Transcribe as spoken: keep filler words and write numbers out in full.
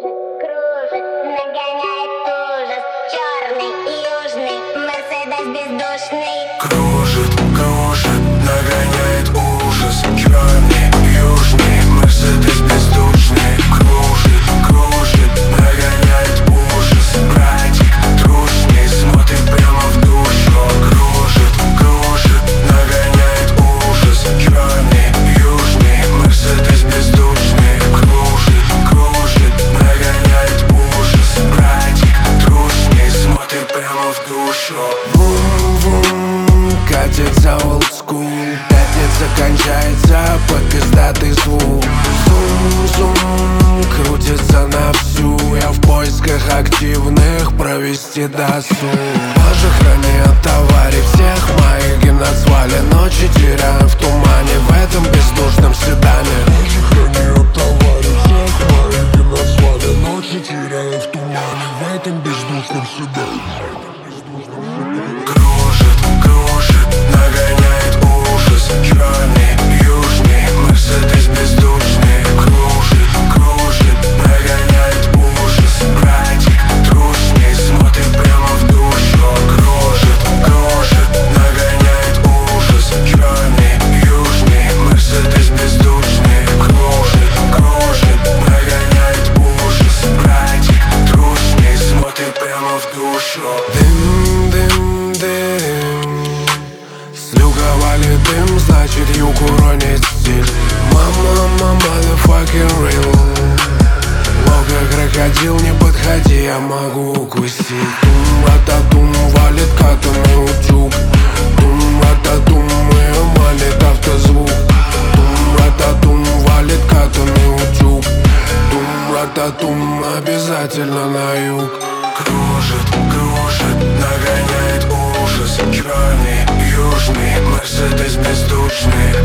кружит, нагоняет ужас. Черный, южный, Мерседес бездушный. Кружит, кружит, нагоняет ужас. Черный, южный, Мерседес бездушный. Кружит, кружит, нагоняет ужас. Братик трушный смотрит прямо в душу. Кружит, кружит, нагоняет ужас. Черный, южный, Мерседес бездушный. Кружит, кружит, нагоняет ужас. Братик трушный смотрит прямо в душу. Бум-бум, катится олдскул. Пятница кончается под пиздатый звук. Зум-зум, крутится на всю. Я в поисках активных провести досуг. Боже, храни от аварий всех моих геноцвали. Ночи теряю в тумане в этом бездушном седане. Боже, храни от аварий всех моих геноцвали. Ночи теряю в тумане в этом бездушном седане. Кружит, кружит, нагоняет ужас. Черный, южный, Мерседес бездушный. Кружит, кружит, нагоняет ужас. Братик трушный смотрит прямо в душу. Кружит, кружит, нагоняет ужас. Черный, южный, Мерседес бездушный. Кружит, кружит, нагоняет ужас. Братик трушный смотрит прямо в душу. Дым, дым, дым. Слюговали дым, значит юг уронит стиль. Мама, мама, motherfucking real. Лого крокодил, не подходи, я могу укусить. Тум-рататум, валит катанный утюг. Тум-рататум, ее малит автозвук. Тум-рататум, валит катанный утюг. Тум-рататум, обязательно на юг. Кружит, кружит, нагоняет ужас. Черный, южный, Мерседес бездушный.